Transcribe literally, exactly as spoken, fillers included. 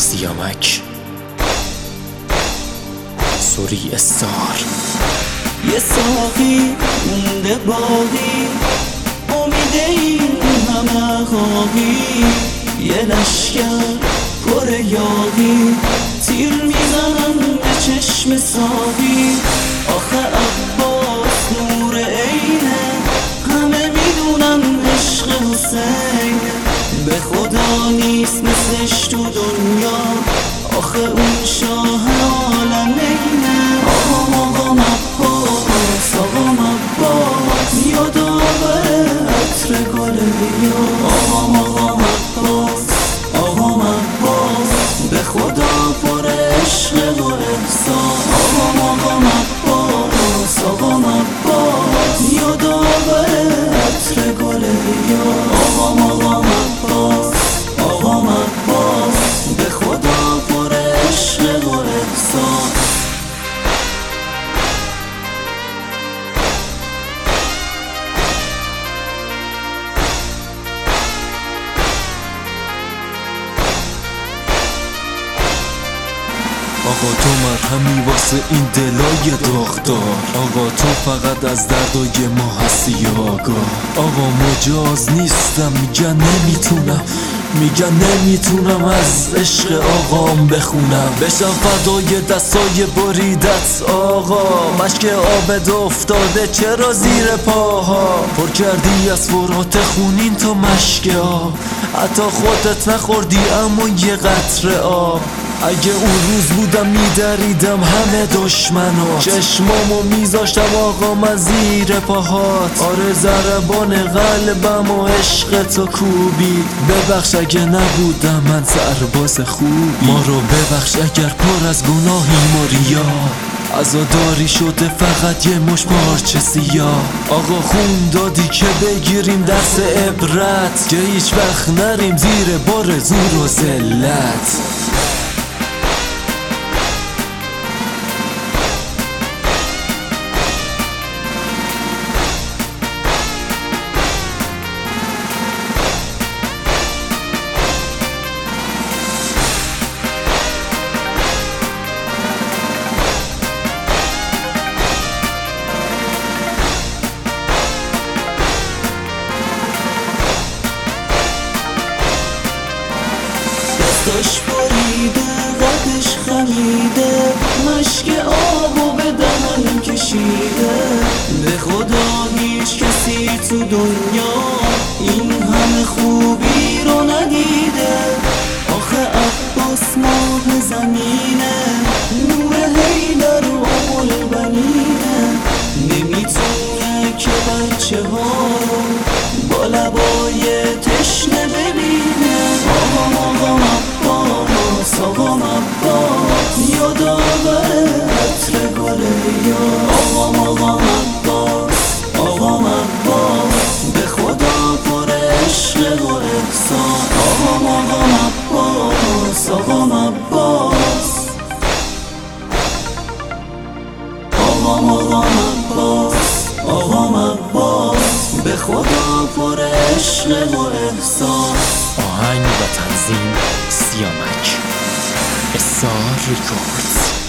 سیامک سوری استار. یه ساقی مونده باقی، امید این همه خواهی، یه لشکر پر یاغی، تیر میزنن به چشم ساقی. آخه عباس نور عینه، همه میدونن عشق حسین، به خدا نیست مثلش تو دنیا، آخه اون شاه عالمینه. آقام آقام عباس، آقام عباس، یاد آور عطر گل بیا. آقام آقام عباس، آقام عباس، به خدا پر عشق و احسان. آقام آقام عباس، آقام عباس، یاد آور عطر گل بیا. آقام آقام عباس، آقام عباس، به خدا پر عشق و احسان. آقا تو مرهمی واسه این دلای داغدار، آقا تو فقط از دردای ما هستی آگاه. آقا مجاز نیستم، میگن نمیتونم، میگن نمیتونم از عشق آقام بخونم. بشم فدای دستای بریدت آقا، مشک آبد افتاده چرا زیر پاها، پر کردی از فرات خونین تا مشک آب، حتی خودت نخوردی اما یه قطره آب. اگه اون روز بودم میدریدم همه دشمنا، چشمامو میذاشتم آقا من زیر پاهات. آره ضربان قلبم و عشق تو کوبید، ببخش اگه نبودم من سرباز خوبی. ما رو ببخش اگر پر از گناهیم و ریا، عزاداری شده فقط یه مش پارچه سیاه. آقا خون دادی که بگیریم درس عبرت، که هیچ وقت نریم زیر بار زور و ذلت. دستاش بریده، قدش خمیده، مشک آبو به دهن کشیده. به خدا هیچ کسی تو دنیا این همه خوبی رو ندیده. آخه عباس ماه زمینه، نور حیدر و ابوالبنینه، نمیتونه که بچه ها با لبای تشنه ببینه. آقام آقام عباس، آقام عباس، یاد آور عطر گل بیا. آقام آقام عباس، آقام عباس، به خدا پر عشق و احسان. آقام آقام عباس، آقام عباس، آقام آقام عباس، آقام عباس، به خدا پر عشق و احسان. آهنگ و تنظیم سیامک استار ریکوردز.